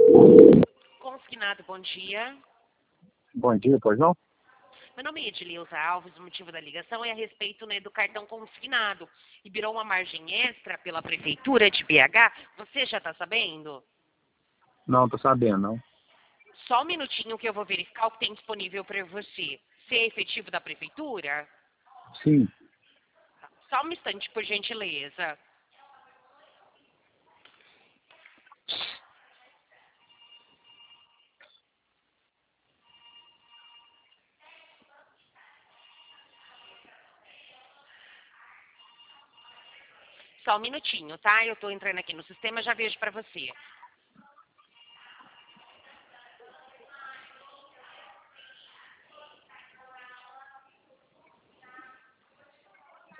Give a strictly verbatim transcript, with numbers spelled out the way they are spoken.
Consignado, bom dia. Bom dia, pois não? Meu nome é Edileuza Alves, o motivo da ligação é a respeito, né, do cartão consignado. E virou uma margem extra pela Prefeitura de B H. Você já está sabendo? Não, tô sabendo, não. Só um minutinho que eu vou verificar o que tem disponível para você. Você é efetivo da Prefeitura? Sim. Só um instante, por gentileza. Só um minutinho, tá? Eu estou entrando aqui no sistema, já vejo para você.